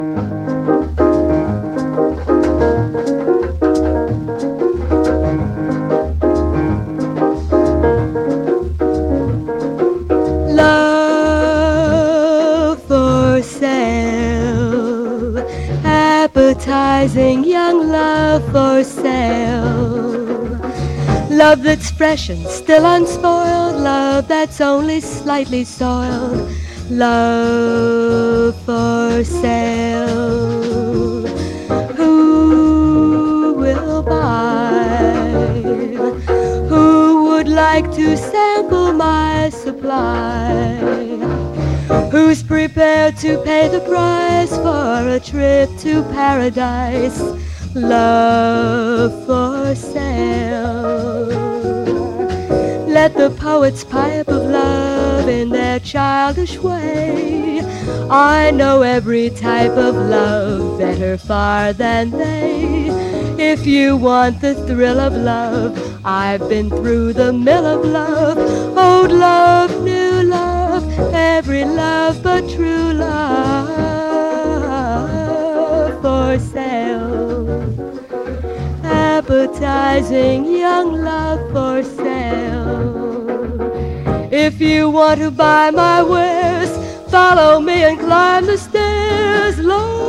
Love for sale, appetizing young love for sale. Love that's fresh and still unspoiled, love that's only slightly soiled. Love for sale. Who will buy? Who would like to sample my supply? Who's prepared to pay the price for a trip to paradise? Love for sale. Let the poets pipe of love in their childish way. I know every type of love better far than they. If you want the thrill of love, I've been through the mill of love. Old love, new love, every love but true love for sale. Appetizing young love for sale. If you want to buy my wares, follow me and climb the stairs. Lord,